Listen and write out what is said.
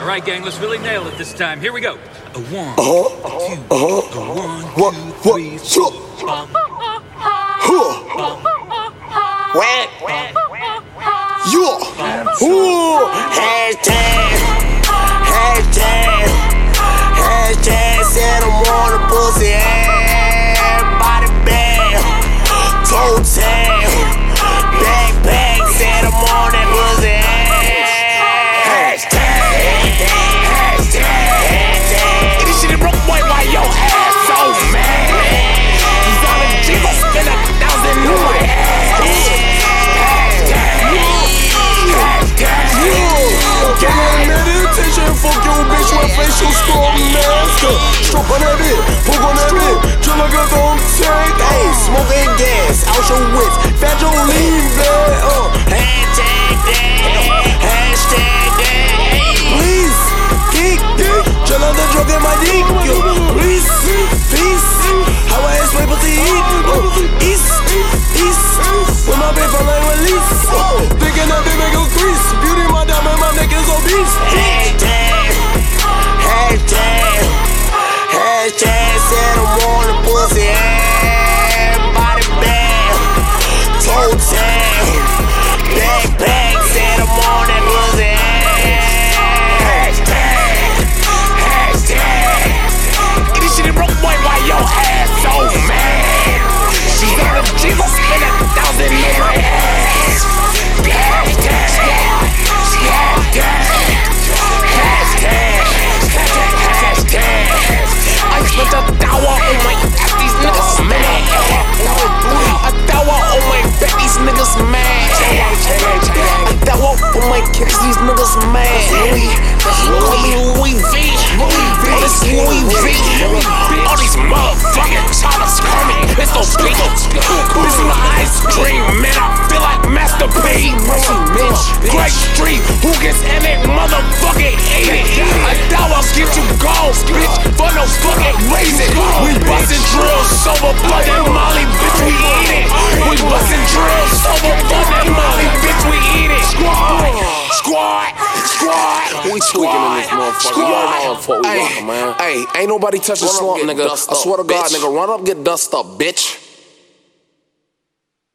All right, gang, let's really nail it this time. Here we go. A one, a two, 1, 2, 3, 4. Hashtag said I'm on the pussy, body bag, toe tag, backpack said I'm on that pussy. Hashtag. Get this shit broke, boy, why your ass so mad? He's on a G, gon' spend 1,000 on my ass. Get on meditation, fuck your bitch with facial storm master. Stroke on that bit, poke on that bit, drill like a don't tank. Ayy, smoking gas, out your wits, fat your lean bag. Hashtag that. Please, geek, drill out the drug in my dick. Please, peace, how I ask people to eat. East, when my bitch fall like release. Thinking that they make a crease. Beauty my diamond, my neck is obese. Hashtag said I'm on the pussy, body bag, toe tag, backpack said I'm on that pussy. Hashtag. Get this shit broke, boy, why your ass so mad? She's on a G, gon' spend 1,000 on my ass. I spent $1 on my ass, these niggas mad. $1 on my back, these niggas mad. $1 on my kicks, these niggas mad. Call me Louis V. All this Louis V. All these motherfucking choppers call me Pistol Pete. This is my ice cream, man, I feel like Master P. Great Street, who gets in it, motherfucking eat it. $1 get you gone, bitch, for no fucking reason. We bustin' drills, sober, blood and molly, bitch, we eat it. We bustin' drills, sober, blood and molly, bitch, we eat it. Squad. We tweaking in this motherfucker. Y'all know what we want, man. Ain't nobody touching slump, nigga. I swear to God, nigga, run up, get dust up, bitch.